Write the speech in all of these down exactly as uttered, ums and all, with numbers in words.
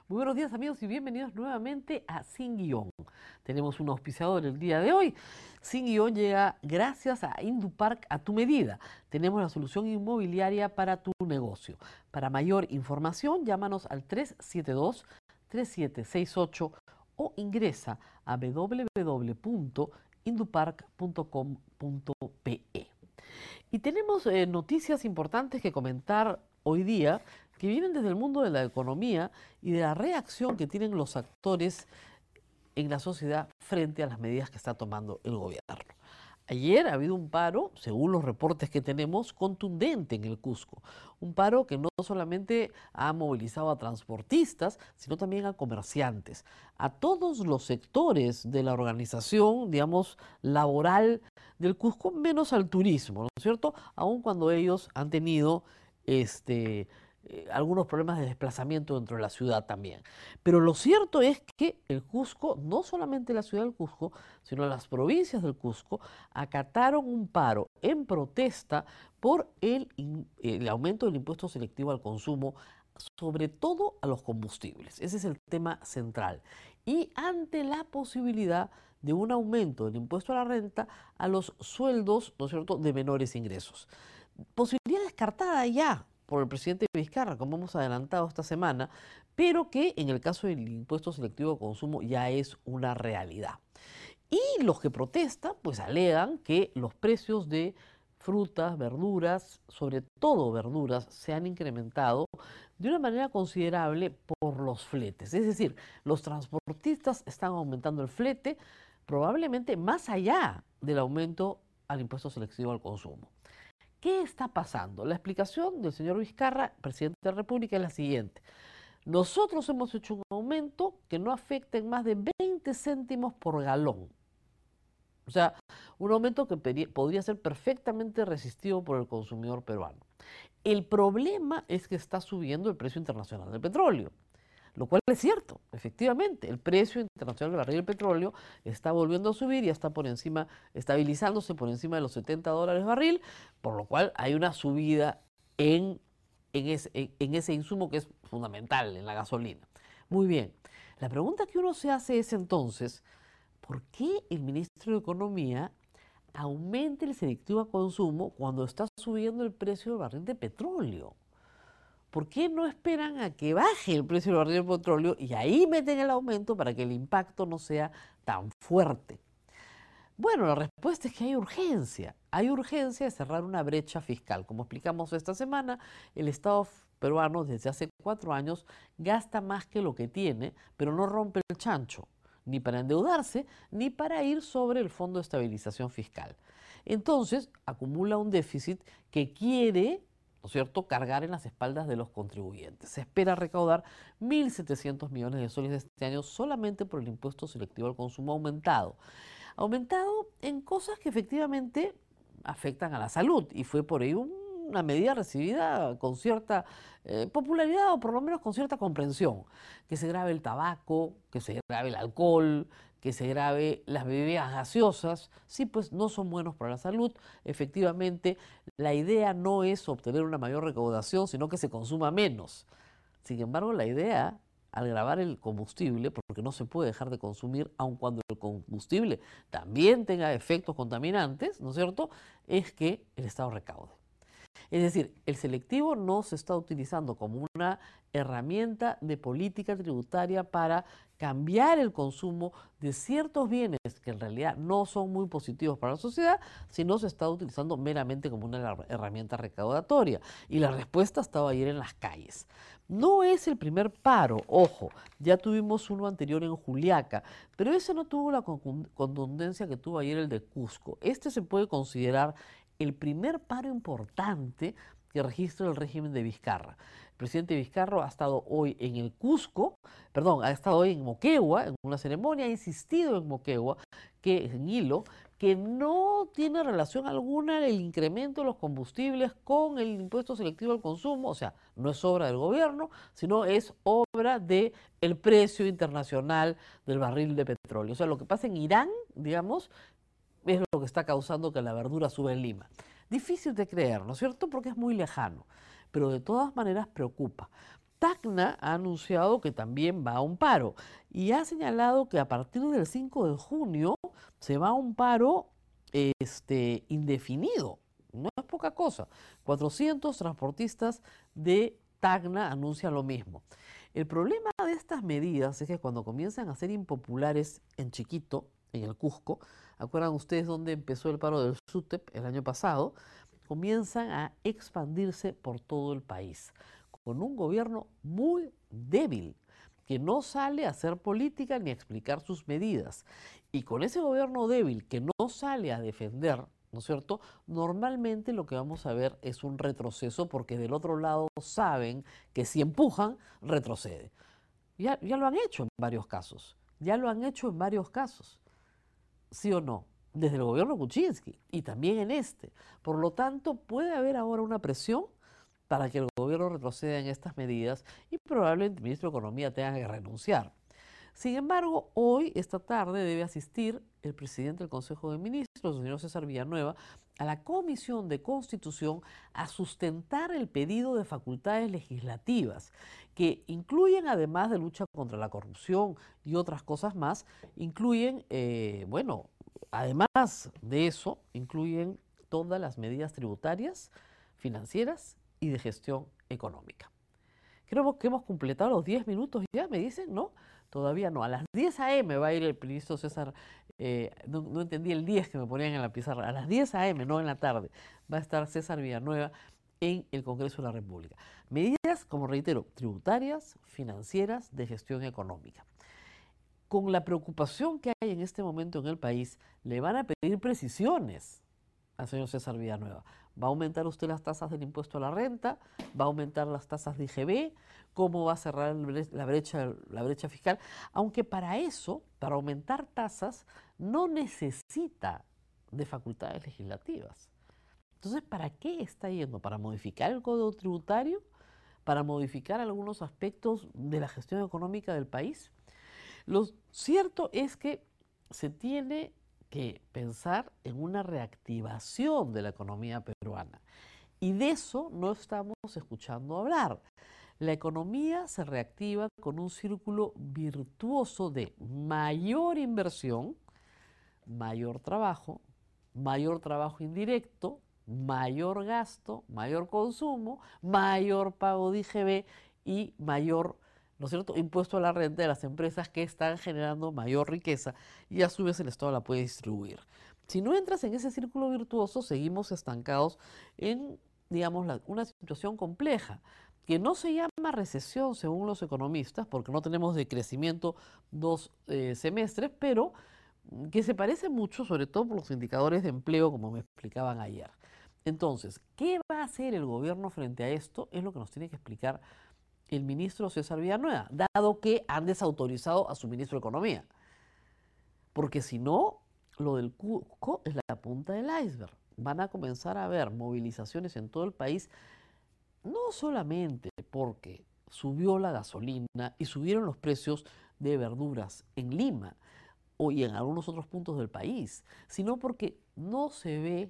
Muy buenos días amigos y bienvenidos nuevamente a Sin Guión. Tenemos un auspiciador el día de hoy. Sin Guión llega gracias a Indupark a tu medida. Tenemos la solución inmobiliaria para tu negocio. Para mayor información, llámanos al tres siete dos, tres siete seis ocho o ingresa a w w w punto indupark punto com punto pe. Y tenemos eh, noticias importantes que comentar hoy día que vienen desde el mundo de la economía y de la reacción que tienen los actores en la sociedad frente a las medidas que está tomando el gobierno. Ayer ha habido un paro, según los reportes que tenemos, contundente en el Cusco. Un paro que no solamente ha movilizado a transportistas, sino también a comerciantes, a todos los sectores de la organización, digamos, laboral del Cusco, menos al turismo, ¿no es cierto? Aun cuando ellos han tenido este, eh, algunos problemas de desplazamiento dentro de la ciudad también. Pero lo cierto es que el Cusco, no solamente la ciudad del Cusco, sino las provincias del Cusco, acataron un paro en protesta por el, el aumento del impuesto selectivo al consumo, sobre todo a los combustibles. Ese es el tema central. Y ante la posibilidad de un aumento del impuesto a la renta a los sueldos, ¿no es cierto?, de menores ingresos. Posibilidad descartada ya por el presidente Vizcarra, como hemos adelantado esta semana, pero que en el caso del impuesto selectivo de consumo ya es una realidad. Y los que protestan, pues alegan que los precios de frutas, verduras, sobre todo verduras, se han incrementado de una manera considerable por los fletes. Es decir, los transportistas están aumentando el flete probablemente más allá del aumento al impuesto selectivo al consumo. ¿Qué está pasando? La explicación del señor Vizcarra, presidente de la República, es la siguiente. Nosotros hemos hecho un aumento que no afecta en más de veinte céntimos por galón. O sea, un aumento que podría ser perfectamente resistido por el consumidor peruano. El problema es que está subiendo el precio internacional del petróleo, lo cual es cierto, efectivamente. El precio internacional del barril del petróleo está volviendo a subir y está por encima, estabilizándose por encima de los setenta dólares barril, por lo cual hay una subida en, en, ese, en ese insumo que es fundamental, en la gasolina. Muy bien, la pregunta que uno se hace es entonces, ¿por qué el ministro de Economía aumenta el selectivo a consumo cuando está subiendo el precio del barril de petróleo? ¿Por qué no esperan a que baje el precio del barril de petróleo y ahí meten el aumento para que el impacto no sea tan fuerte? Bueno, la respuesta es que hay urgencia. Hay urgencia de cerrar una brecha fiscal. Como explicamos esta semana, el Estado peruano desde hace cuatro años gasta más que lo que tiene, pero no rompe el chancho, ni para endeudarse, ni para ir sobre el Fondo de Estabilización Fiscal. Entonces, acumula un déficit que quiere, ¿no es cierto?, cargar en las espaldas de los contribuyentes. Se espera recaudar mil setecientos millones de soles este año solamente por el impuesto selectivo al consumo aumentado. Aumentado en cosas que efectivamente afectan a la salud, y fue por ello un una medida recibida con cierta eh, popularidad o por lo menos con cierta comprensión. Que se grave el tabaco, que se grave el alcohol, que se grave las bebidas gaseosas, sí, pues no son buenos para la salud. Efectivamente, la idea no es obtener una mayor recaudación, sino que se consuma menos. Sin embargo, la idea, al gravar el combustible, porque no se puede dejar de consumir, aun cuando el combustible también tenga efectos contaminantes, ¿no es cierto?, es que el Estado recaude. Es decir, el selectivo no se está utilizando como una herramienta de política tributaria para cambiar el consumo de ciertos bienes que en realidad no son muy positivos para la sociedad, sino se está utilizando meramente como una herramienta recaudatoria. Y la respuesta estaba ayer en las calles. No es el primer paro, ojo, ya tuvimos uno anterior en Juliaca, pero ese no tuvo la contundencia que tuvo ayer el de Cusco. Este se puede considerar el primer paro importante que registra el régimen de Vizcarra. El presidente Vizcarra ha estado hoy en el Cusco, perdón, ha estado hoy en Moquegua, en una ceremonia, ha insistido en Moquegua, que en Hilo, que no tiene relación alguna el incremento de los combustibles con el impuesto selectivo al consumo, o sea, no es obra del gobierno, sino es obra del precio internacional del barril de petróleo. O sea, lo que pasa en Irán, digamos, es lo que está causando que la verdura suba en Lima. Difícil de creer, ¿no es cierto?, porque es muy lejano, pero de todas maneras preocupa. Tacna ha anunciado que también va a un paro y ha señalado que a partir del cinco de junio se va a un paro este, indefinido. No es poca cosa. cuatrocientos transportistas de Tacna anuncian lo mismo. El problema de estas medidas es que cuando comienzan a ser impopulares en Chiquito, en el Cusco, ¿acuerdan ustedes dónde empezó el paro del SUTEP el año pasado? Comienzan a expandirse por todo el país, con un gobierno muy débil, que no sale a hacer política ni a explicar sus medidas. Y con ese gobierno débil que no sale a defender, ¿no es cierto? Normalmente lo que vamos a ver es un retroceso porque del otro lado saben que si empujan, retrocede. Ya, ya lo han hecho en varios casos, ya lo han hecho en varios casos, ¿sí o no? Desde el gobierno Kuczynski y también en este. Por lo tanto, puede haber ahora una presión para que el gobierno retroceda en estas medidas y probablemente el ministro de Economía tenga que renunciar. Sin embargo, hoy, esta tarde, debe asistir el presidente del Consejo de Ministros, el señor César Villanueva, a la Comisión de Constitución a sustentar el pedido de facultades legislativas, que incluyen, además de lucha contra la corrupción y otras cosas más, incluyen, eh, bueno, además de eso, incluyen todas las medidas tributarias, financieras y de gestión económica. Creo que hemos completado los diez minutos ya, me dicen, ¿no? Todavía no. A las diez a eme va a ir el ministro César, eh, no, no entendí el diez que me ponían en la pizarra, a las diez a eme, no en la tarde, va a estar César Villanueva en el Congreso de la República. Medidas, como reitero, tributarias, financieras, de gestión económica. Con la preocupación que hay en este momento en el país, le van a pedir precisiones al señor César Villanueva. ¿Va a aumentar usted las tasas del impuesto a la renta? ¿Va a aumentar las tasas de I G B? ¿Cómo va a cerrar la brecha, la brecha fiscal? Aunque para eso, para aumentar tasas, no necesita de facultades legislativas. Entonces, ¿para qué está yendo? ¿Para modificar el Código Tributario? ¿Para modificar algunos aspectos de la gestión económica del país? Lo cierto es que se tiene que pensar en una reactivación de la economía peruana. Y de eso no estamos escuchando hablar. La economía se reactiva con un círculo virtuoso de mayor inversión, mayor trabajo, mayor trabajo indirecto, mayor gasto, mayor consumo, mayor pago de I G B y mayor, ¿no es cierto?, impuesto a la renta de las empresas que están generando mayor riqueza y a su vez el Estado la puede distribuir. Si no entras en ese círculo virtuoso, seguimos estancados en, digamos, la, una situación compleja, que no se llama recesión según los economistas, porque no tenemos de crecimiento dos eh, semestres, pero que se parece mucho, sobre todo por los indicadores de empleo, como me explicaban ayer. Entonces, ¿qué va a hacer el gobierno frente a esto? Es lo que nos tiene que explicar el ministro César Villanueva, dado que han desautorizado a su ministro de Economía. Porque si no, lo del Cusco es la punta del iceberg. Van a comenzar a haber movilizaciones en todo el país, no solamente porque subió la gasolina y subieron los precios de verduras en Lima o y en algunos otros puntos del país, sino porque no se ve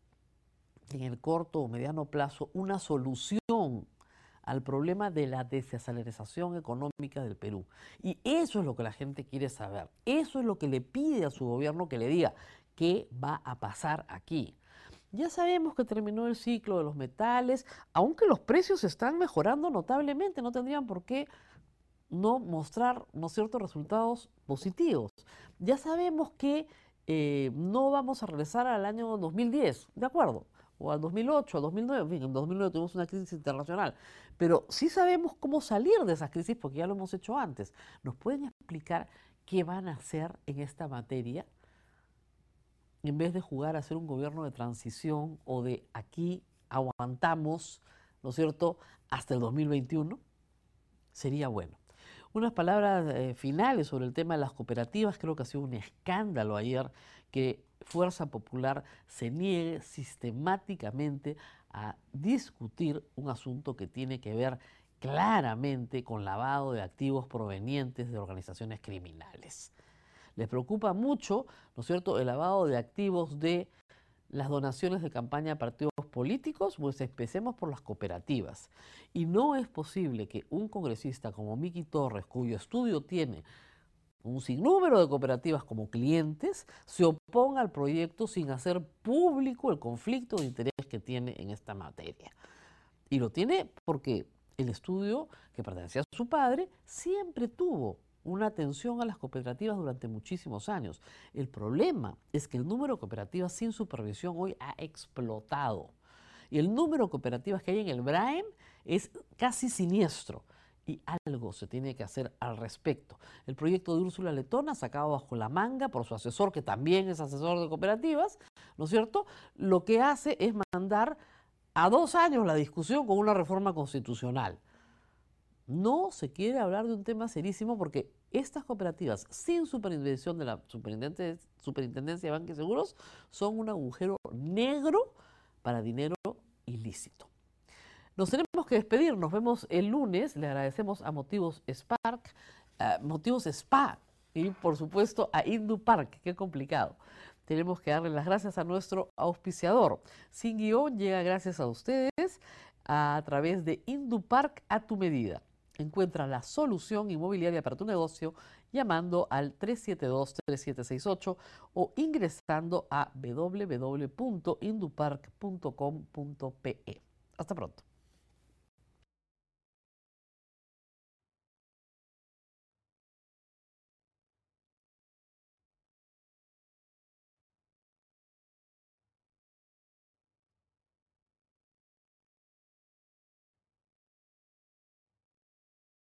en el corto o mediano plazo una solución al problema de la desaceleración económica del Perú. Y eso es lo que la gente quiere saber. Eso es lo que le pide a su gobierno que le diga qué va a pasar aquí. Ya sabemos que terminó el ciclo de los metales, aunque los precios están mejorando notablemente, no tendrían por qué no mostrar, ¿no es cierto?, resultados positivos. Ya sabemos que eh, no vamos a regresar al año dos mil diez, ¿de acuerdo? O al dos mil ocho, al dos mil nueve, en fin, en dos mil nueve tuvimos una crisis internacional, pero sí sabemos cómo salir de esas crisis porque ya lo hemos hecho antes. ¿Nos pueden explicar qué van a hacer en esta materia? En vez de jugar a ser un gobierno de transición o de aquí aguantamos, ¿no es cierto?, hasta el dos mil veintiuno, sería bueno. Unas palabras eh, finales sobre el tema de las cooperativas. Creo que ha sido un escándalo ayer que Fuerza Popular se niegue sistemáticamente a discutir un asunto que tiene que ver claramente con lavado de activos provenientes de organizaciones criminales. Les preocupa mucho, ¿no es cierto?, el lavado de activos de las donaciones de campaña a partidos políticos, pues empecemos por las cooperativas. Y no es posible que un congresista como Miki Torres, cuyo estudio tiene un sinnúmero de cooperativas como clientes, se oponga al proyecto sin hacer público el conflicto de interés que tiene en esta materia. Y lo tiene porque el estudio, que pertenecía a su padre, siempre tuvo una atención a las cooperativas durante muchísimos años. El problema es que el número de cooperativas sin supervisión hoy ha explotado. Y el número de cooperativas que hay en el Braem es casi siniestro. Y algo se tiene que hacer al respecto. El proyecto de Úrsula Letona, sacado bajo la manga por su asesor, que también es asesor de cooperativas, ¿no es cierto?, lo que hace es mandar a dos años la discusión con una reforma constitucional. No se quiere hablar de un tema serísimo porque estas cooperativas, sin supervisión de la Superintendencia de Banca y Seguros, son un agujero negro para dinero ilícito. Nos tenemos que despedir, nos vemos el lunes. Le agradecemos a Motivos Spark, uh, Motivos Spa y por supuesto a Indupark, qué complicado. Tenemos que darle las gracias a nuestro auspiciador. Sin Guión llega gracias a ustedes a través de Indupark a tu medida. Encuentra la solución inmobiliaria para tu negocio llamando al tres siete dos, tres siete seis ocho o ingresando a w w w punto indupark punto com punto pe. Hasta pronto.